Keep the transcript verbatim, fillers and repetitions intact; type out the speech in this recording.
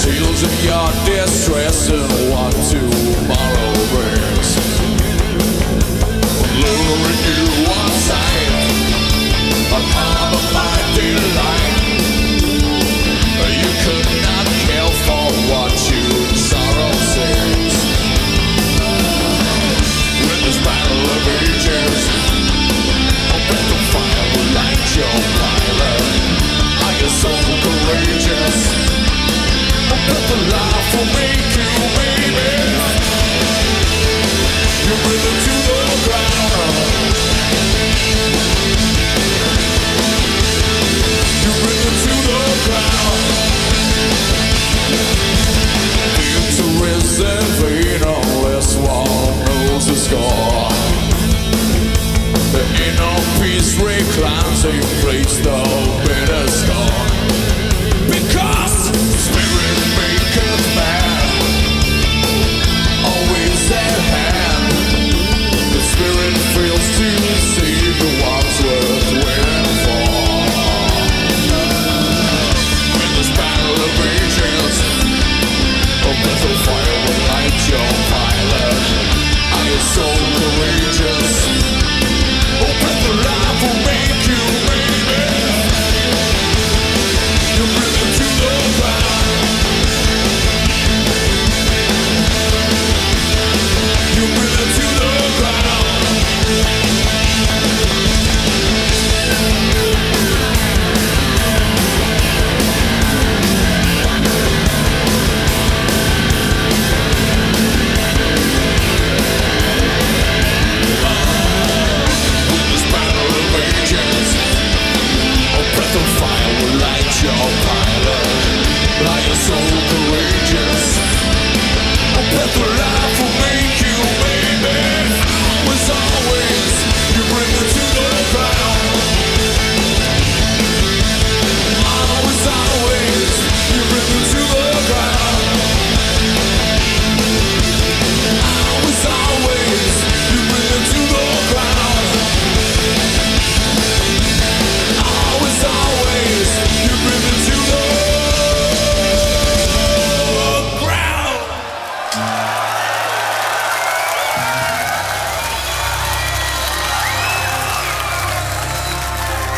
Tales of your distress and what tomorrow brings. Luring you on sight, a harbor by daylight. You could not care for what you sorrow sings. When this battle of ages, a breath of fire will light your fire. Are you so courageous? A breath of life will make you